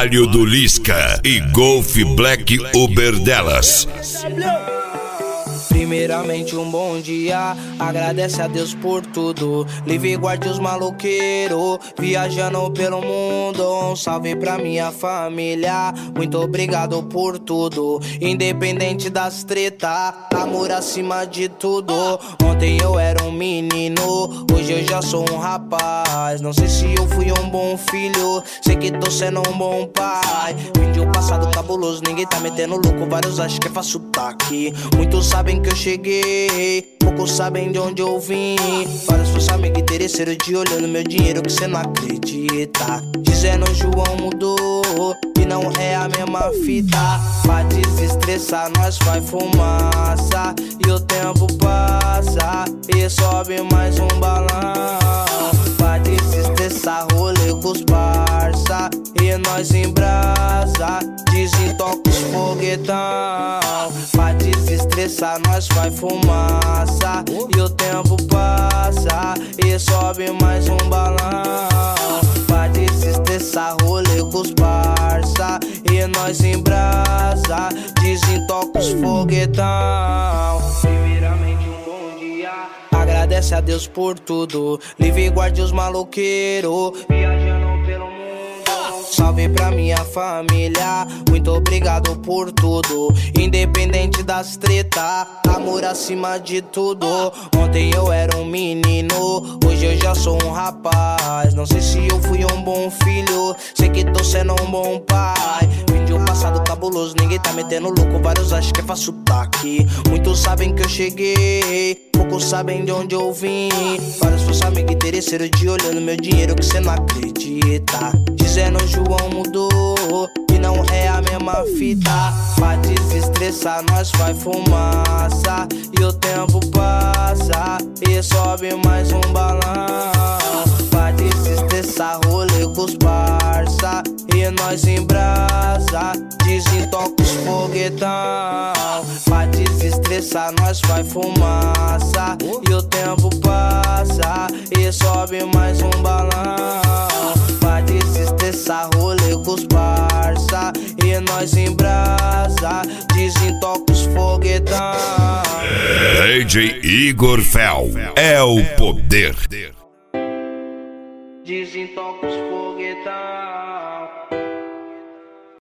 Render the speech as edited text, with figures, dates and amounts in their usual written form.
trabalho do Lisca e Golf Black Uber delas. Primeiramente um bom dia, agradece a Deus por tudo. Livre guarde os maloqueiros, viajando pelo mundo. Um salve pra minha família, muito obrigado por tudo. Independente das treta, amor acima de tudo. Ontem eu era um menino, hoje eu já sou um rapaz. Não sei se eu fui um bom filho, sei que tô sendo um bom pai. Vim de um passado cabuloso, ninguém tá metendo louco. Vários acham que é fácil tá aqui. Muitos sabem que eu cheguei, poucos sabem de onde eu vim. Vários seus amigos interesseiros de olhando meu dinheiro que cê não acredita. Dizendo João mudou e não é a mesma fita. Pra desestressar nós faz fumaça e o tempo passa e sobe mais um balão. Pra desestressar rolê com os parça e nós em brasa, desentoca os foguetão. Pra desestressar nós faz fumaça e o tempo passa e sobe mais um balão. Pra desestressar rolê com os parça e nós em brasa, desentoca os foguetão. Primeiramente um bom dia, agradece a Deus por tudo. Livre guarde os maloqueiros, viajando pelo mundo. Salve pra minha família, muito obrigado por tudo. Independente das treta, amor acima de tudo. Ontem eu era um menino, hoje eu já sou um rapaz. Não sei se eu fui um bom filho, sei que tô sendo um bom pai. Vim de um passado cabuloso, ninguém tá metendo louco. Vários acham que é fácil tá aqui. Muitos sabem que eu cheguei, poucos sabem de onde eu vim. Vários seus amigos interesseiros de olhando meu dinheiro que cê não acredita. Dizendo João mudou e não é a mesma fita. Pra desestressar nós faz fumaça e o tempo passa e sobe mais um balão. Pra desestressar rolê com os parça e nós em brasa, desentoca os foguetão. Pra desestressar nós faz fumaça e o tempo passa e sobe mais um balão. Pra desestressar rolê com os parça e nós em brasa, desentoca os foguetão. DJ Igor Fel é o poder. Desentoca os